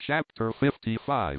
Chapter 55.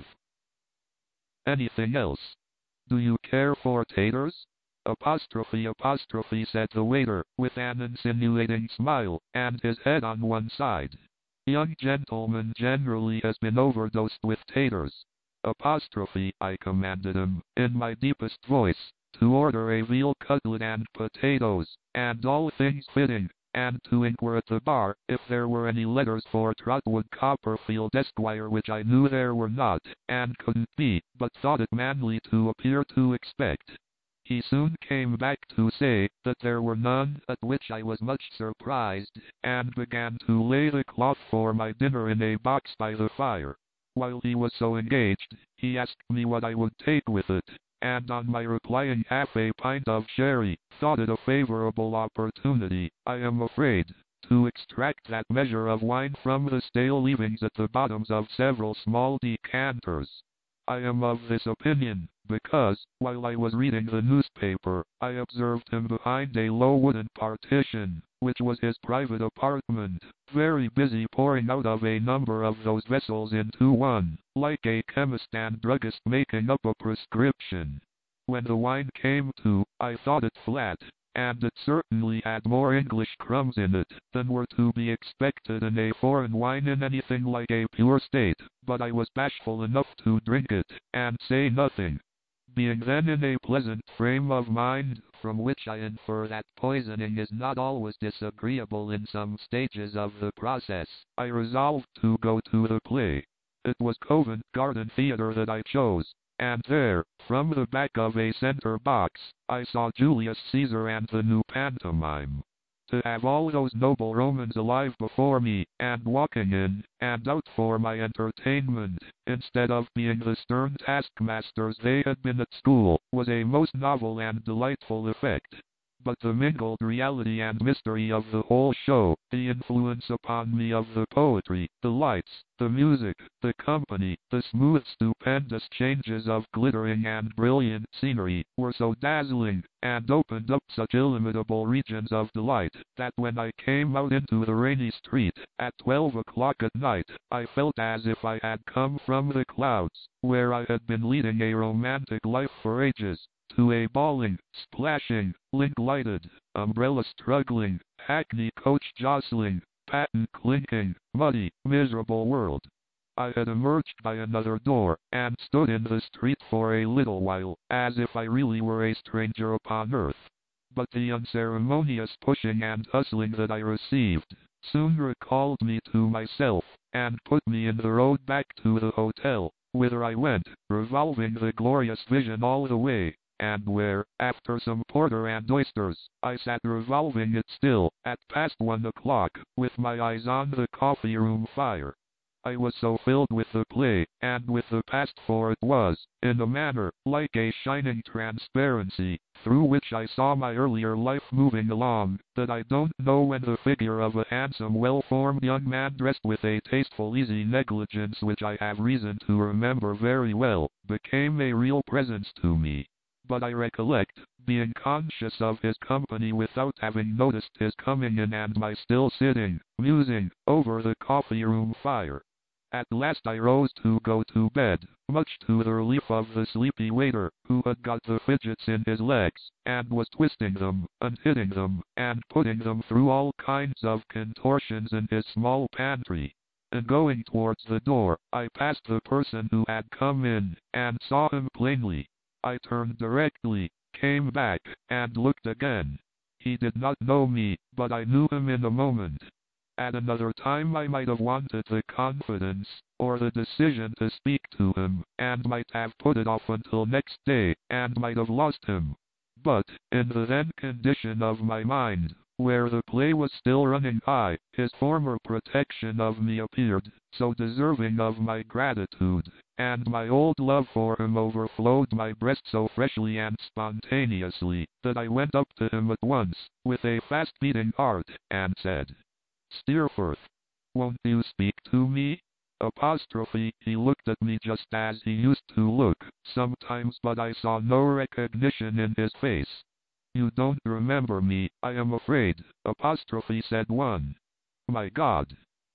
Anything else? Do you care for taters? Apostrophe, said the waiter, with an insinuating smile, and his head on one side. Young gentleman generally has been overdosed with taters. Apostrophe, I commanded him, in my deepest voice, to order a veal cutlet and potatoes, and all things fitting, and to inquire at the bar if there were any letters for Trotwood Copperfield Esquire, which I knew there were not, and couldn't be, but thought it manly to appear to expect. He soon came back to say that there were none, at which I was much surprised, and began to lay the cloth for my dinner in a box by the fire. While he was so engaged, he asked me what I would take with it, and on my replying half a pint of sherry, thought it a favorable opportunity, I am afraid, to extract that measure of wine from the stale leavings at the bottoms of several small decanters. I am of this opinion, because, while I was reading the newspaper, I observed him behind a low wooden partition, which was his private apartment, very busy pouring out of a number of those vessels into one, like a chemist and druggist making up a prescription. When the wine came to, I thought it flat, and it certainly had more English crumbs in it than were to be expected in a foreign wine in anything like a pure state, but I was bashful enough to drink it, and say nothing. Being then in a pleasant frame of mind, from which I infer that poisoning is not always disagreeable in some stages of the process, I resolved to go to the play. It was Covent Garden Theatre that I chose, and there, from the back of a center box, I saw Julius Caesar and the new pantomime. To have all those noble Romans alive before me, and walking in and out for my entertainment, instead of being the stern taskmasters they had been at school, was a most novel and delightful effect. But the mingled reality and mystery of the whole show, the influence upon me of the poetry, the lights, the music, the company, the smooth stupendous changes of glittering and brilliant scenery, were so dazzling, and opened up such illimitable regions of delight, that when I came out into the rainy street, at 12 o'clock at night, I felt as if I had come from the clouds, where I had been leading a romantic life for ages, to a bawling, splashing, link-lighted, umbrella-struggling, hackney coach jostling, patent clinking, muddy, miserable world. I had emerged by another door, and stood in the street for a little while, as if I really were a stranger upon earth. But the unceremonious pushing and hustling that I received, soon recalled me to myself, and put me in the road back to the hotel, whither I went, revolving the glorious vision all the way, and where, after some porter and oysters, I sat revolving it still, at past 1 o'clock, with my eyes on the coffee-room fire. I was so filled with the play, and with the past, for it was, in a manner, like a shining transparency, through which I saw my earlier life moving along, that I don't know when the figure of a handsome, well-formed young man dressed with a tasteful easy negligence which I have reason to remember very well, became a real presence to me. But I recollect, being conscious of his company without having noticed his coming in, and my still sitting, musing, over the coffee-room fire. At last I rose to go to bed, much to the relief of the sleepy waiter, who had got the fidgets in his legs, and was twisting them, and hitting them, and putting them through all kinds of contortions in his small pantry. And going towards the door, I passed the person who had come in, and saw him plainly. I turned directly, came back, and looked again. He did not know me, but I knew him in a moment. At another time I might have wanted the confidence, or the decision to speak to him, and might have put it off until next day, and might have lost him. But, in the then condition of my mind, where the play was still running high, his former protection of me appeared so deserving of my gratitude, and my old love for him overflowed my breast so freshly and spontaneously, that I went up to him at once, with a fast-beating heart, and said, "Steerforth, won't you speak to me?" Apostrophe, he looked at me just as he used to look, sometimes, but I saw no recognition in his face. "You don't remember me, I am afraid," Apostrophe said one. "My God!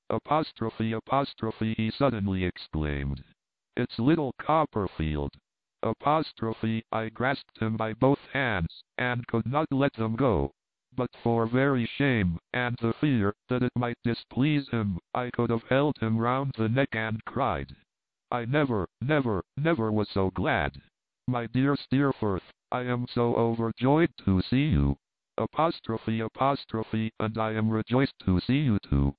Apostrophe, he suddenly exclaimed. It's little Copperfield. Apostrophe, I grasped him by both hands, and could not let them go. But for very shame, and the fear that it might displease him, I could have held him round the neck and cried. I never was so glad. My dear Steerforth, I am so overjoyed to see you. Apostrophe, and I am rejoiced to see you too.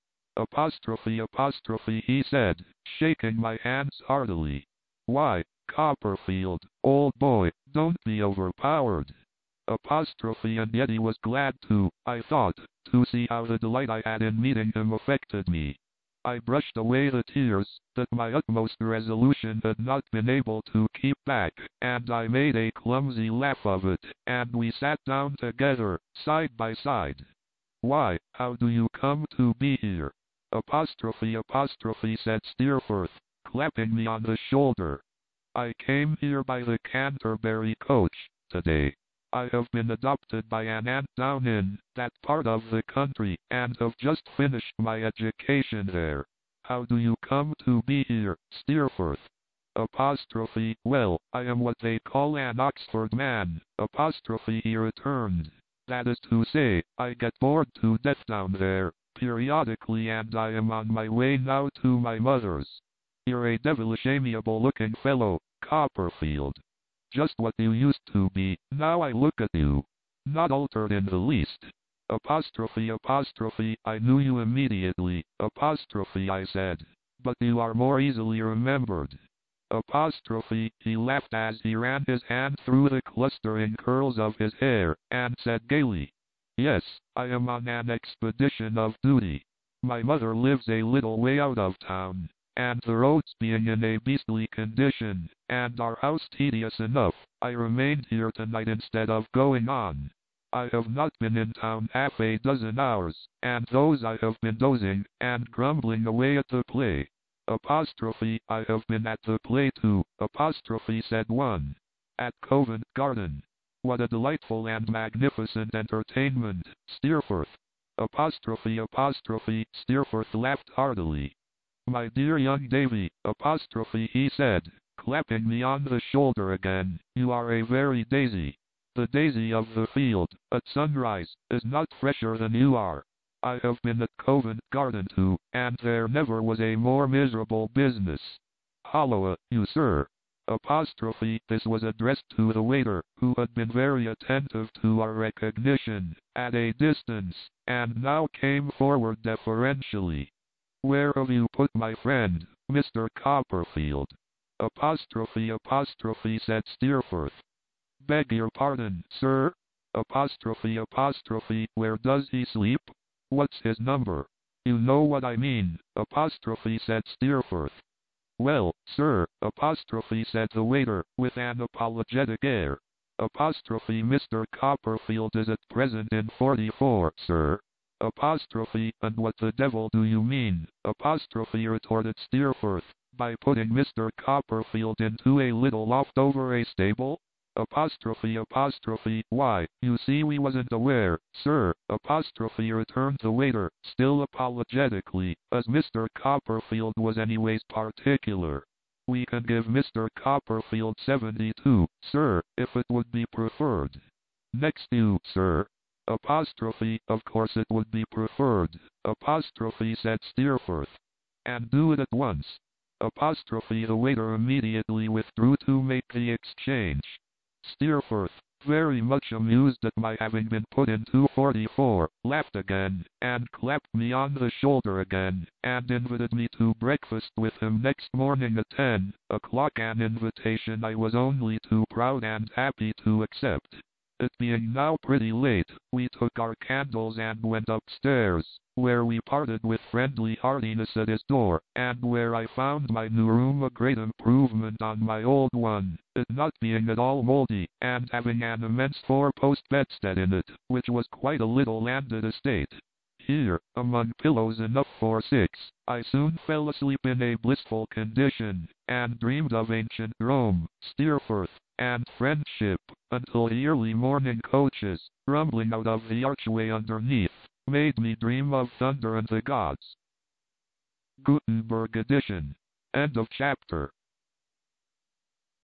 Apostrophe, he said, shaking my hands heartily. Why, Copperfield, old boy, don't be overpowered. Apostrophe, and yet he was glad too, I thought, to see how the delight I had in meeting him affected me. I brushed away the tears that my utmost resolution had not been able to keep back, and I made a clumsy laugh of it, and we sat down together, side by side. Why, how do you come to be here? Apostrophe, said Steerforth, clapping me on the shoulder. I came here by the Canterbury coach, today. I have been adopted by an aunt down in that part of the country, and have just finished my education there. How do you come to be here, Steerforth? Apostrophe, well, I am what they call an Oxford man, apostrophe, he returned. That is to say, I get bored to death down there, periodically, and I am on my way now to my mother's. You're a devilish amiable-looking fellow, Copperfield. Just what you used to be, now I look at you. Not altered in the least. Apostrophe, I knew you immediately, apostrophe, I said. But you are more easily remembered. Apostrophe, he laughed as he ran his hand through the clustering curls of his hair, and said gaily, Yes, I am on an expedition of duty. My mother lives a little way out of town, and the roads being in a beastly condition, and our house tedious enough, I remained here tonight instead of going on. I have not been in town half a dozen hours, and those I have been dozing and grumbling away at the play. Apostrophe, I have been at the play too, apostrophe, said one. At Covent Garden. What a delightful and magnificent entertainment, Steerforth. Apostrophe, Steerforth laughed heartily. My dear young Davy, apostrophe, he said, clapping me on the shoulder again, you are a very daisy. The daisy of the field, at sunrise, is not fresher than you are. I have been at Covent Garden too, and there never was a more miserable business. Holloa, you sir. Apostrophe, this was addressed to the waiter, who had been very attentive to our recognition, at a distance, and now came forward deferentially. Where have you put my friend, Mr. Copperfield? Apostrophe, said Steerforth. Beg your pardon, sir? Apostrophe, where does he sleep? What's his number? You know what I mean, apostrophe, said Steerforth. Well, sir, apostrophe, said the waiter, with an apologetic air. Apostrophe, Mr. Copperfield is at present in 44, sir. Apostrophe, and what the devil do you mean, apostrophe, retorted Steerforth, by putting Mr. Copperfield into a little loft over a stable? Apostrophe, why, you see we wasn't aware, sir, apostrophe, returned the waiter, still apologetically, as Mr. Copperfield was anyways particular. We can give Mr. Copperfield 72, sir, if it would be preferred. Next you, sir. Apostrophe, of course it would be preferred, apostrophe, said Steerforth. And do it at once. Apostrophe, the waiter immediately withdrew to make the exchange. Steerforth, very much amused at my having been put into 44, laughed again, and clapped me on the shoulder again, and invited me to breakfast with him next morning at 10 o'clock, an invitation I was only too proud and happy to accept. It being now pretty late, we took our candles and went upstairs, where we parted with friendly heartiness at his door, and where I found my new room a great improvement on my old one, it not being at all mouldy, and having an immense four-post bedstead in it, which was quite a little landed estate. Here, among pillows enough for 6, I soon fell asleep in a blissful condition, and dreamed of ancient Rome, Steerforth, and friendship, until the early morning coaches, rumbling out of the archway underneath, made me dream of thunder and the gods. Gutenberg edition. End of chapter.